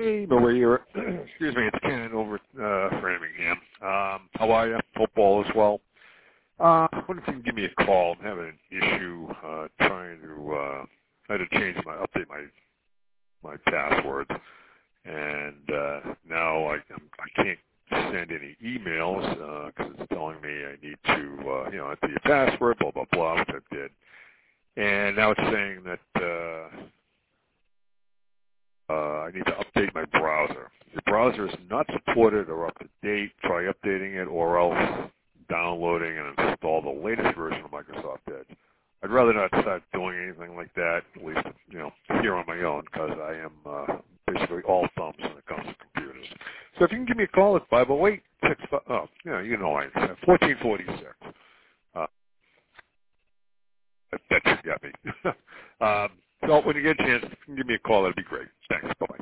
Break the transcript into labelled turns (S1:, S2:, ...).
S1: Hey, Maria. Excuse me, it's Ken over Framingham. How are you? Hope all is well. I wonder if you can give me a call. I'm having an issue trying to I had to update my password, and now I can't send any emails because it's telling me I need to enter your password, blah blah blah, which I did, and now it's saying that. I need to update my browser. If your browser is not supported or up to date, try updating it or else downloading and install the latest version of Microsoft Edge. I'd rather not start doing anything like that, at least, here on my own, because I am basically all thumbs when it comes to computers. So if you can give me a call at 508-65, you know I 1446. That should get me. So when you get a chance, if you can give me a call, that'd be great. Thanks. Bye-bye.